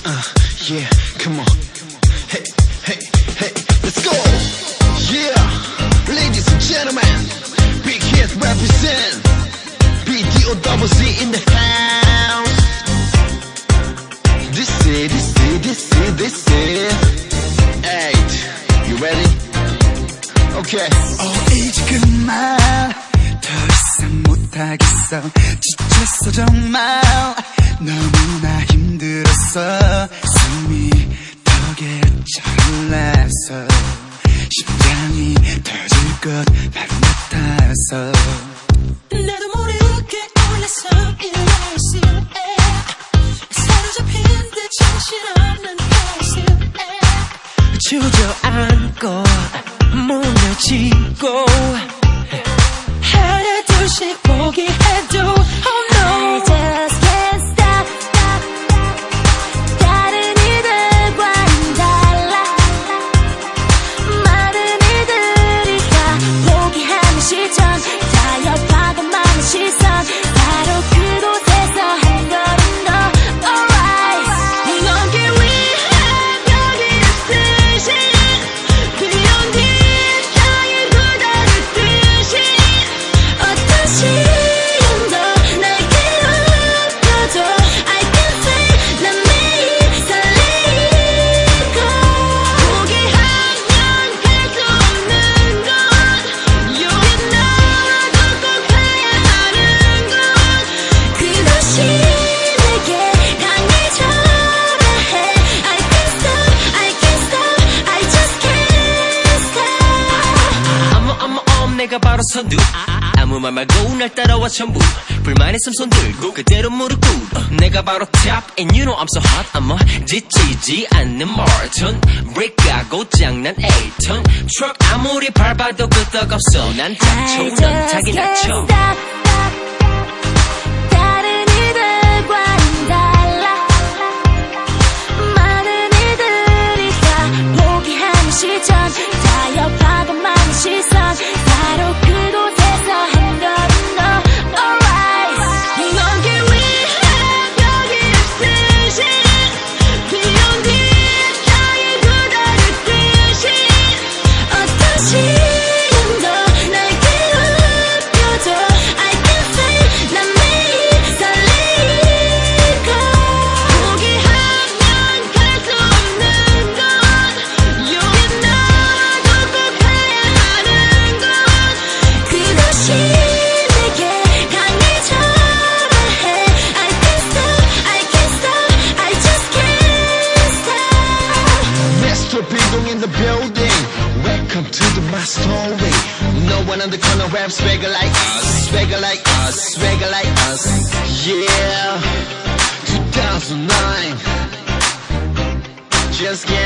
Yeah, come on. Hey, hey, hey, let's go. Yeah, ladies and gentlemen, big hits represent BDOCC in the house. This is. Hey, you ready? Okay. 이제 그만 더 이상 못하겠어. 지쳤어 정말. 너무나 힘들었어. 숨이 턱에 차올라서 심장이 터질 것 바로 같아서 나도 모르게 올랐어 일라이스에 사로잡힌 듯 정신없는 페이스에 주저앉고 무너지고 하나 둘씩 포기해도 oh no I just can't stop 다른 이들과는 달라 많은 이들이 다 포기하는 시점 타협하고 많은 시선 바로 그곳에서 한 걸음 더 alright 네 어깨 위에 벽이 없듯이 비온 뒤 땅에 고다르듯이 어떤 시련도 날 괴롭혀도 I can say 난 매일 설레이고 포기하면 갈 수 없는 곳 여기 나도 꼭 가야 하는 곳 그것이 내게 강해져라 해 I can't stop I just can't stop 내가 바로 선두 아무 말 말고 날 따라와 전부 불만 있음 손 들고 그대로 무릎 꿇어 내가 바로 top and you know I'm so hot I'm 지치지 않는 마라톤 break 가고 장난 8톤 truck 아무리 밟아도 끄떡 없어 난 닥쳐 넌 자기 낮춰 다른 이들과는 달라 많은 이들이 다 포기하는 시점 타협하고 많은 시선 바로 그곳에서 한 걸음 더 alright 네 어깨 위에 벽이 없듯이 비온 뒤 땅에 고다르듯이 어떤 시련도 날 괴롭혀도 I can say 난 매일 설레이고 포기하면 갈 수 없는 곳 여기 나도 꼭 가야 하는 곳 그것이 내게 강해져라 해 I can't stop I just can't stop Mr. Bigong in the building. Welcome to my story. No one on the corner rap swagger like us, swagger like us, swagger like us. Yeah, 2009. Just get